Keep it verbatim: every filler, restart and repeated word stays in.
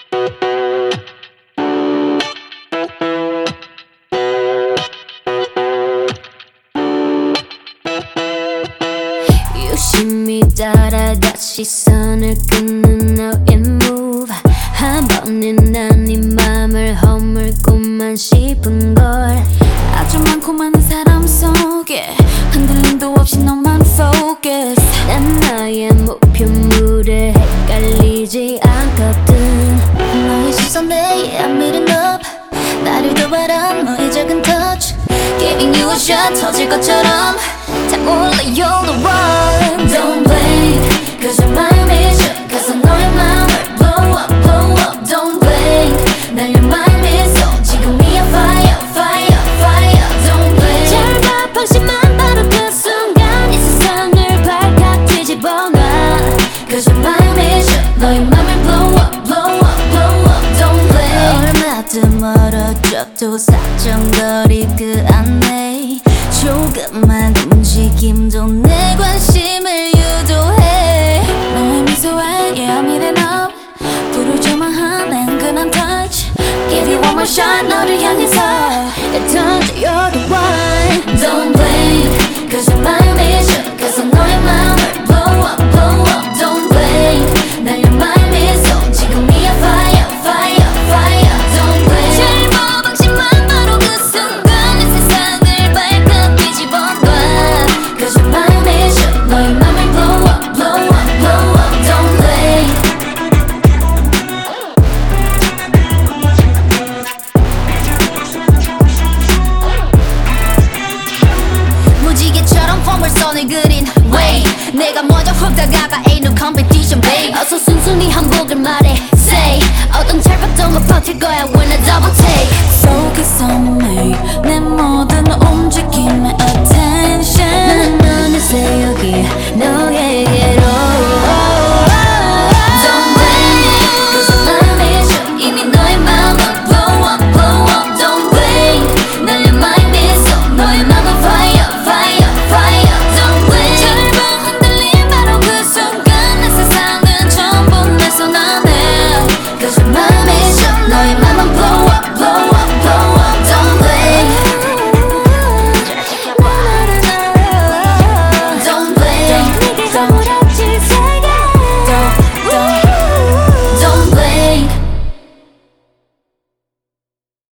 유심히 따라가 시선을 끄는 너의 move 한 번에 난 네 맘을 허물고만 싶은걸. 아주 많고 많은 사람 속에 흔들림도 없이 너만 focus. 난 나의 목표물에 헷갈리지 않거든. 너의 시선에 yeah, I'm meeting up. 나를 도바란 너의 작은 touch Giving you a shot 터질 것처럼 다 몰라 you're the one. Don't blink cause you're my mission. Cause I 너의 맘을 blow up blow up. Don't blink 날려 my missile 지금이야 fire fire fire. Don't blink 잘 봐 방심한 바로 그 순간 이 세상을 발칵 뒤집어놔. Cause you're my mission. 너의 맘을 blow up blow up blow up. Don't blink 얼마든 멀어져도 사정거리 그 안에 조금만 움직임도 내 관심을 유도해. 너의 미소에 yeah I'm eating up. 불을 조망한 앵근한 touch Give you one more shot 너를 향해서 던져 you're the one. Don't blink cause you're my mission. Cause I 너의 맘을 blow up blow up. Don't blink 날려 my missile 지금이야 fire fire fire. Don't blink 잘 봐 방심한 바로 그 순간 이 세상을 발칵 뒤집어놔. Cause you're my mission. 너의 맘을 blow up blow up blow up. Don't blink 무지개처럼 폼을 손을 그린 way. 내가 먼저 훅 다가가 ain't no competition babe. 어서 순순히 한복을 말해 say. 어떤 찰봤던 거 버틸 거야 when I double take. Focus on me 내 모든 움직임에 attention. 나는 어느새 여기 너의